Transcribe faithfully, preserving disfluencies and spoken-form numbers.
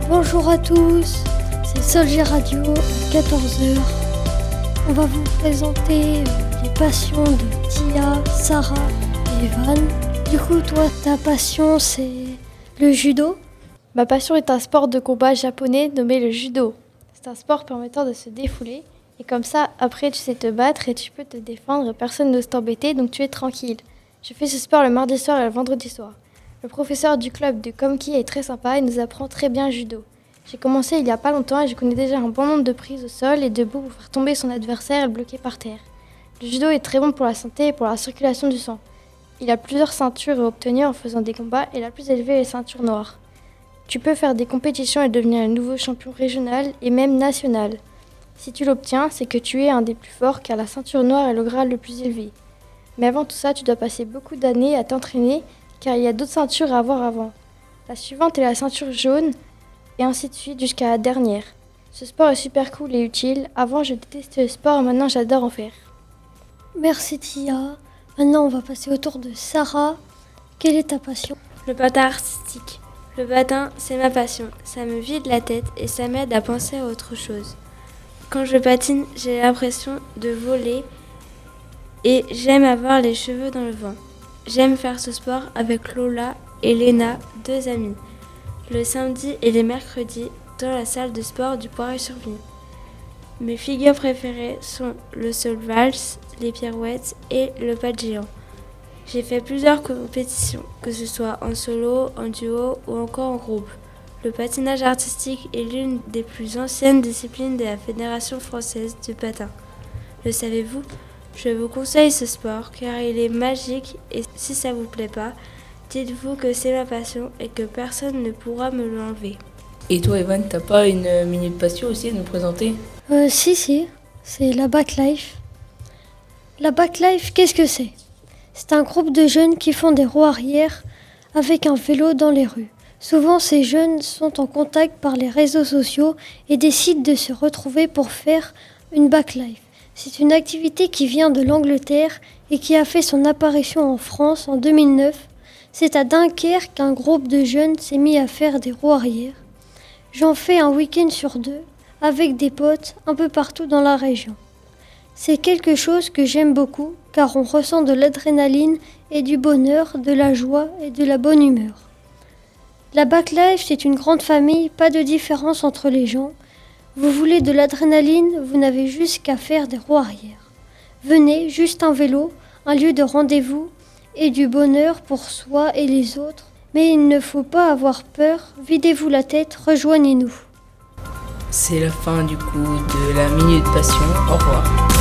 Bonjour à tous, c'est Soldier Radio à quatorze heures. On va vous présenter les passions de Tia, Sarah et Evan. Du coup, toi, ta passion, c'est le judo ? Ma passion est un sport de combat japonais nommé le judo. C'est un sport permettant de se défouler. Et comme ça, après, tu sais te battre et tu peux te défendre. Personne n'ose t'embêter, donc tu es tranquille. Je fais ce sport le mardi soir et le vendredi soir. Le professeur du club de Komki est très sympa et nous apprend très bien le judo. J'ai commencé il y a pas longtemps et je connais déjà un bon nombre de prises au sol et debout pour faire tomber son adversaire et le bloquer par terre. Le judo est très bon pour la santé et pour la circulation du sang. Il a plusieurs ceintures à obtenir en faisant des combats et la plus élevée est ceinture noire. Tu peux faire des compétitions et devenir un nouveau champion régional et même national. Si tu l'obtiens, c'est que tu es un des plus forts car la ceinture noire est le grade le plus élevé. Mais avant tout ça, tu dois passer beaucoup d'années à t'entraîner car il y a d'autres ceintures à avoir avant. La suivante est la ceinture jaune et ainsi de suite jusqu'à la dernière. Ce sport est super cool et utile. Avant, je détestais le sport et maintenant, j'adore en faire. Merci Tia. Maintenant, on va passer au tour de Sarah. Quelle est ta passion ? Le patin artistique. Le patin, c'est ma passion. Ça me vide la tête et ça m'aide à penser à autre chose. Quand je patine, j'ai l'impression de voler et j'aime avoir les cheveux dans le vent. J'aime faire ce sport avec Lola et Léna, deux amies, le samedi et les mercredis dans la salle de sport du Poiré-sur-Vigne. Mes figures préférées sont le saut valse, les pirouettes et le pas de géant. J'ai fait plusieurs compétitions, que ce soit en solo, en duo ou encore en groupe. Le patinage artistique est l'une des plus anciennes disciplines de la Fédération française du patin. Le savez-vous ? Je vous conseille ce sport car il est magique et si ça vous plaît pas, dites-vous que c'est ma passion et que personne ne pourra me l'enlever. Et toi Evan, t'as pas une minute passion aussi à nous présenter ? Euh, si, si, c'est la Backlife. La Backlife, qu'est-ce que c'est ? C'est un groupe de jeunes qui font des roues arrière avec un vélo dans les rues. Souvent, ces jeunes sont en contact par les réseaux sociaux et décident de se retrouver pour faire une Backlife. C'est une activité qui vient de l'Angleterre et qui a fait son apparition en France en deux mille neuf. C'est à Dunkerque qu'un groupe de jeunes s'est mis à faire des roues arrière. J'en fais un week-end sur deux avec des potes un peu partout dans la région. C'est quelque chose que j'aime beaucoup car on ressent de l'adrénaline et du bonheur, de la joie et de la bonne humeur. La Backlife, c'est une grande famille, pas de différence entre les gens. Vous voulez de l'adrénaline, vous n'avez juste qu'à faire des roues arrière. Venez, juste un vélo, un lieu de rendez-vous et du bonheur pour soi et les autres. Mais il ne faut pas avoir peur, videz-vous la tête, rejoignez-nous. C'est la fin du coup de la Minute Passion. Au revoir.